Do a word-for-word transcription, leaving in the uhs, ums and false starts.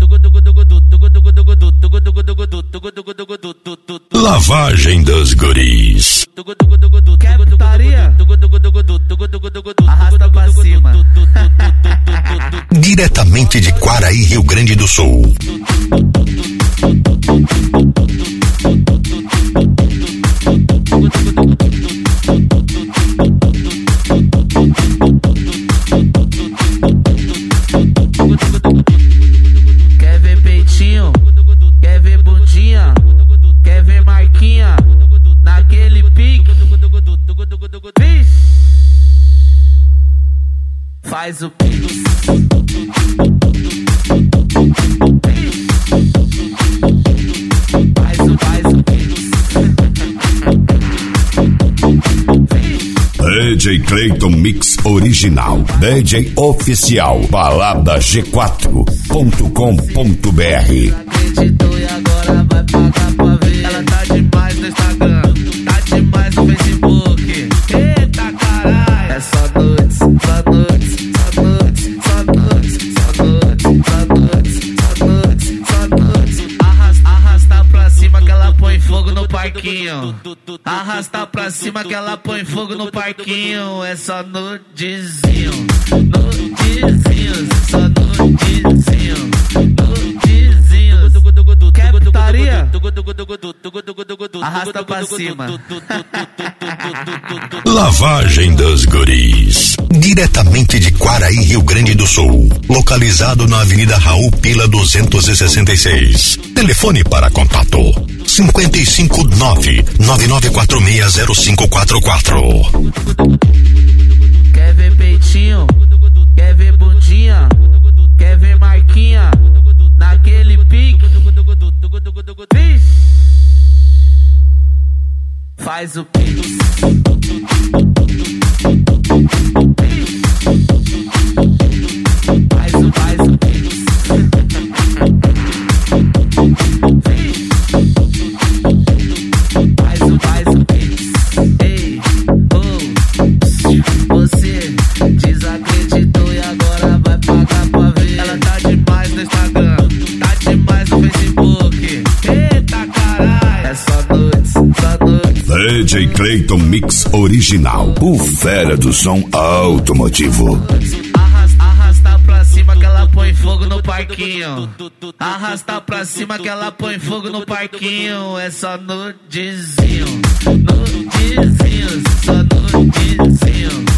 Lavagem dos guris. Quer putaria? Arrasta pra cima. Diretamente de Quaraí, Rio Grande do Sul. Quer ver peitinho? Quer ver bundinha? Quer ver marquinha? Naquele pique? Vixe! Faz o pique. Faz o, faz o pique. D J Clayton Mix Original. D J Oficial. Balada G quatro ponto com ponto B R. Acreditou e agora vai pagar pra ver. Ela tá demais no Instagram, tá demais no Facebook. Eita caralho. É só nudes, só nudes, só nudes, só nudes, só nudes, só nudes, só nudes, só nudes. Arrasta, arrasta pra cima que ela põe fogo no parquinho. Arrasta pra cima que ela põe fogo no parquinho. É só nudezinho, nudezinho, só nudezinho, nudezinho. Quer putaria? Arrasta pra cima. Lavagem dos guris. Diretamente de Quaraí, Rio Grande do Sul. Localizado na Avenida Raul Pila duzentos e sessenta e seis. Telefone para contato cinco cinco nove, nove nove quatro seis zero cinco quatro quatro. Quer ver peitinho? Quer ver bundinha? Quer ver marquinha? Naquele pique? Vixe! Faz o pique. Faz o, faz o pique. Faz o, faz o pique. Ei, oh, você desacreditou e agora vai pagar pra ver. Ela tá demais no Instagram, tá demais no Facebook. Eita caralho. É só nudes, só nudes. D J Clayton Mix Original. O fera do som automotivo. Arrasta, arrasta pra cima que ela põe fogo no parquinho. Arrasta pra cima que ela põe fogo no parquinho. É só nudezinho, nudezinho, só nudezinho.